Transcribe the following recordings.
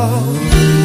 Lord.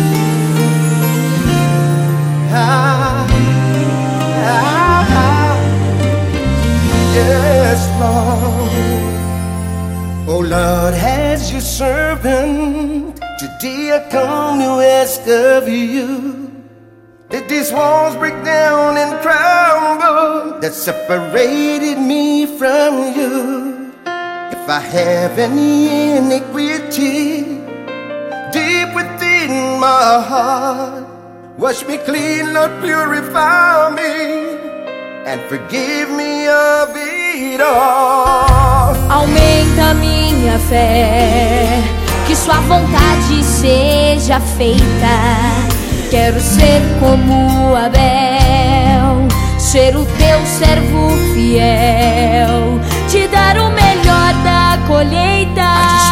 Yes, Lord. Oh Lord, as your servant, today I come to ask of you that these walls break down and crumble that separated me from you. If I have any iniquity deep within my heart, wash me clean, Lord, purify me and forgive me of it all. Aumenta minha fé, que sua vontade seja feita. Quero ser como Abel, ser o teu servo fiel, te dar o melhor da colheita.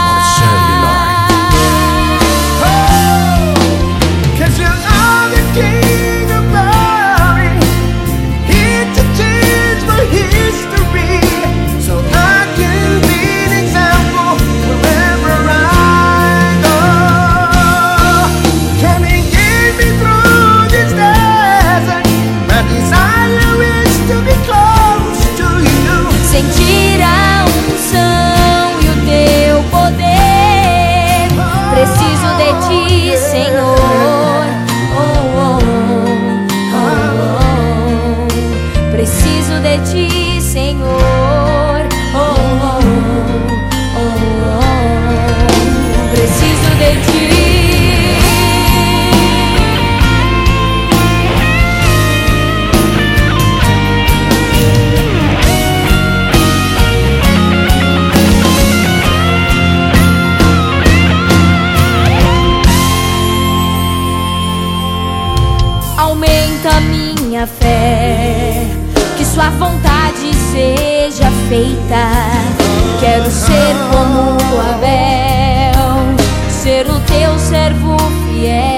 Sentir a unção e o teu poder. Preciso de ti, Senhor. Oh, oh, oh, oh. Preciso de ti, Senhor. Oh, oh, oh, oh. Preciso de ti. Aumenta minha fé, que sua vontade seja feita. Quero ser como Abel, ser o teu servo fiel.